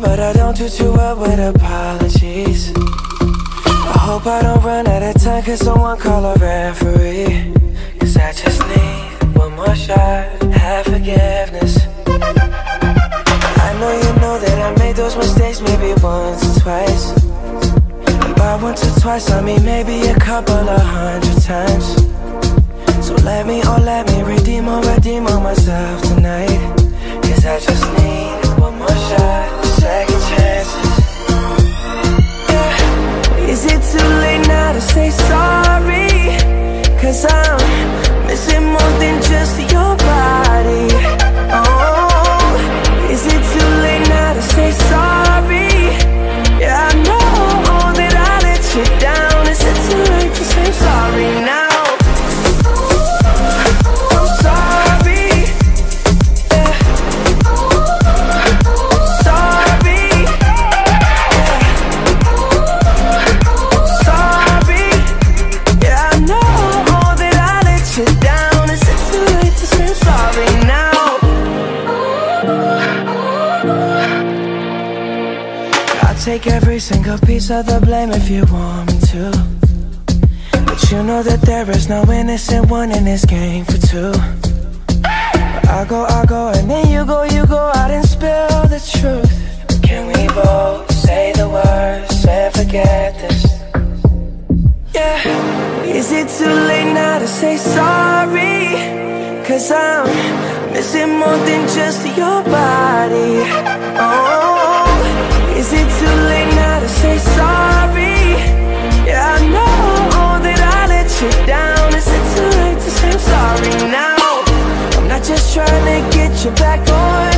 but I don't do too well with apologies. I hope I don't run out of time, cause someone call a referee. Cause I just need one more shot, have forgiveness. I know you know that I made those mistakes maybe once or twice. And by once or twice I mean maybe a couple of 100 times. So let me redeem on myself tonight. Cause I just need one more shot, second chances. Yeah. Is it too late now to say sorry? Cause I'm missing more than just your body. Oh, is it too late now to say sorry? Yeah, I know that I let you down. Is it too late to say sorry now? Take every single piece of the blame if you want me to. But you know that there is no innocent one in this game for two. But I go, and then you go out and spill the truth. Can we both say the words and forget this? Yeah. Is it too late now to say sorry? Cause I'm missing more than just your body. Oh, is it too late now to say sorry? Yeah, I know that I let you down. Is it too late to say I'm sorry now? I'm not just trying to get you back on